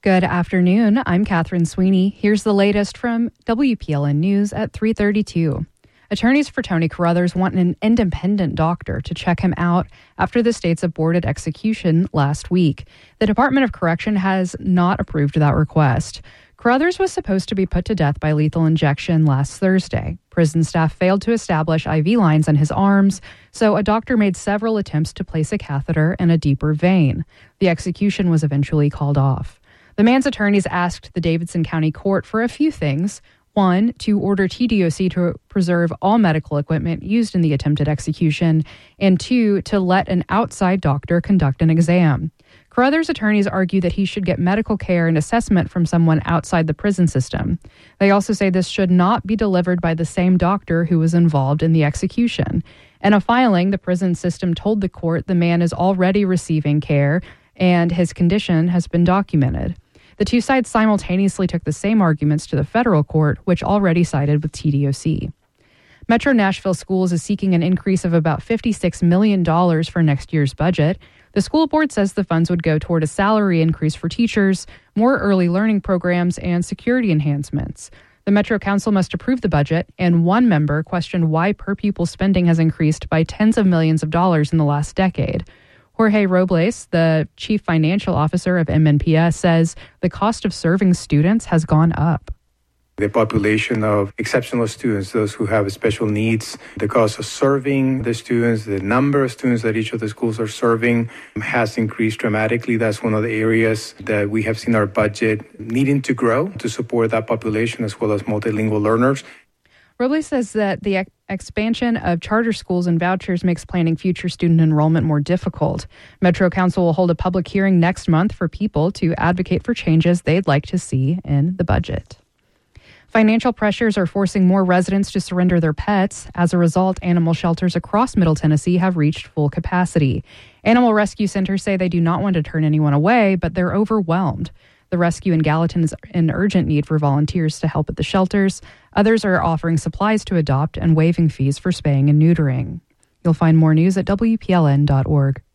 Good afternoon. I'm Catherine Sweeney. Here's the latest from WPLN News at 3:32. Attorneys for Tony Carruthers want an independent doctor to check him out after the state's aborted execution last week. The Department of Correction has not approved that request. Carruthers was supposed to be put to death by lethal injection last Thursday. Prison staff failed to establish IV lines in his arms, so a doctor made several attempts to place a catheter in a deeper vein. The execution was eventually called off. The man's attorneys asked the Davidson County Court for a few things. One, to order TDOC to preserve all medical equipment used in the attempted execution, and two, to let an outside doctor conduct an exam. Carruthers' attorneys argue that he should get medical care and assessment from someone outside the prison system. They also say this should not be delivered by the same doctor who was involved in the execution. In a filing, the prison system told the court the man is already receiving care and his condition has been documented. The two sides simultaneously took the same arguments to the federal court, which already sided with TDOC. Metro Nashville Schools is seeking an increase of about $56 million for next year's budget. The school board says the funds would go toward a salary increase for teachers, more early learning programs, and security enhancements. The Metro Council must approve the budget, and one member questioned why per-pupil spending has increased by tens of millions of dollars in the last decade. Jorge Robles, the chief financial officer of MNPS, says the cost of serving students has gone up. The population of exceptional students, those who have special needs, the cost of serving the students, the number of students that each of the schools are serving has increased dramatically. That's one of the areas that we have seen our budget needing to grow to support that population as well as multilingual learners. Robles says that the expansion of charter schools and vouchers makes planning future student enrollment more difficult. Metro Council will hold a public hearing next month for people to advocate for changes they'd like to see in the budget. Financial pressures are forcing more residents to surrender their pets. As a result, animal shelters across Middle Tennessee have reached full capacity. Animal rescue centers say they do not want to turn anyone away, but they're overwhelmed. The rescue in Gallatin is in urgent need for volunteers to help at the shelters. Others are offering supplies to adopt and waiving fees for spaying and neutering. You'll find more news at WPLN.org.